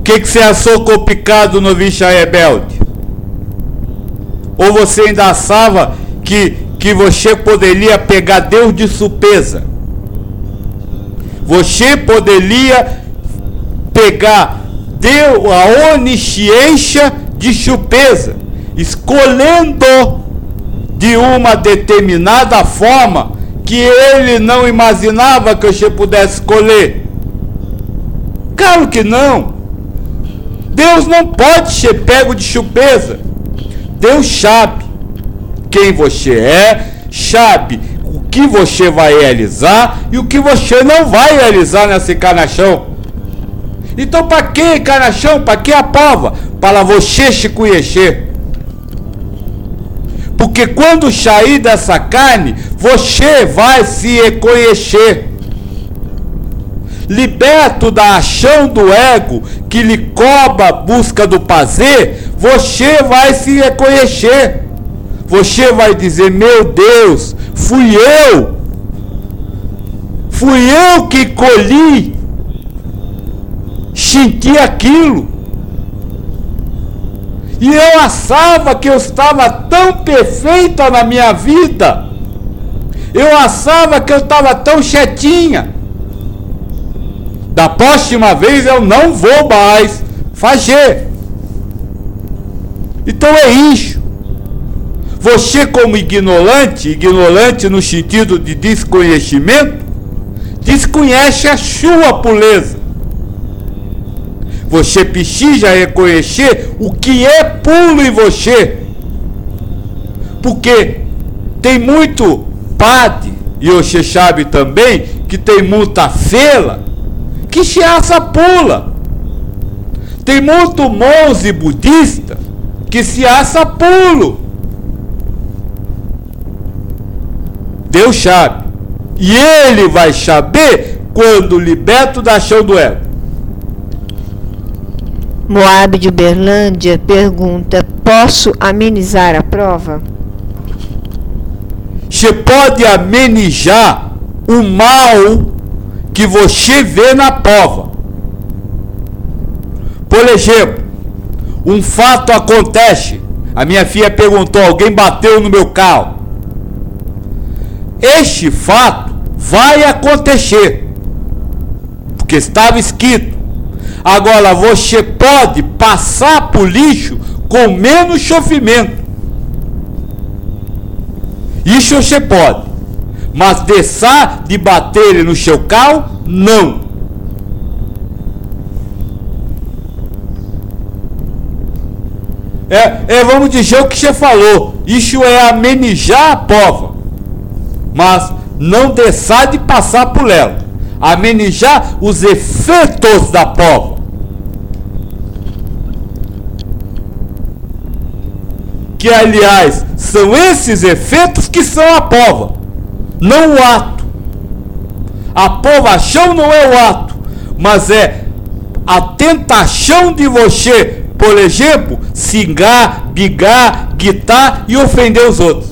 que você assou com o picado no bicho rebelde? Ou você ainda achava que você poderia pegar Deus de surpresa? Você poderia pegar Deus, a onisciência de surpresa, escolhendo de uma determinada forma que ele não imaginava que você pudesse escolher. Claro que não. Deus não pode ser pego de surpresa. Deus sabe quem você é, sabe o que você vai realizar e o que você não vai realizar nessa encarnação. Então para que encarnação? Para que a prova? Para você se conhecer. Porque quando sair dessa carne, você vai se reconhecer. Liberto da ação do ego que lhe cobra a busca do prazer, você vai se reconhecer. Você vai dizer: meu Deus, fui eu que colhi, senti aquilo. E eu achava que eu estava tão perfeita na minha vida. Eu achava que eu estava tão chatinha. Da próxima vez eu não vou mais fazer. Então é isso. Você, como ignorante no sentido de desconhecimento, desconhece a sua pureza. Você precisa reconhecer o que é puro em você. Porque tem muito padre, e você sabe também que tem muita fela que se acha pula. Tem muito monge budista que se acha pulo. Deus sabe. E ele vai saber quando liberto da ação do ego. Moab de Uberlândia pergunta: posso amenizar a prova? Você pode amenizar o mal que você vê na prova. Por exemplo, um fato acontece. A minha filha perguntou: alguém bateu no meu carro. Este fato vai acontecer, porque estava escrito. Agora, você pode passar por lixo com menos sofrimento. Isso você pode. Mas deixar de bater no seu carro, não. Vamos dizer o que você falou. Isso é amenizar a prova. Mas não deixar de passar por ela. Amenizar os efeitos da prova. Que, aliás, são esses efeitos que são a prova, não o ato. A provação não é o ato, mas é a tentação de você, por exemplo, xingar, brigar, gritar e ofender os outros.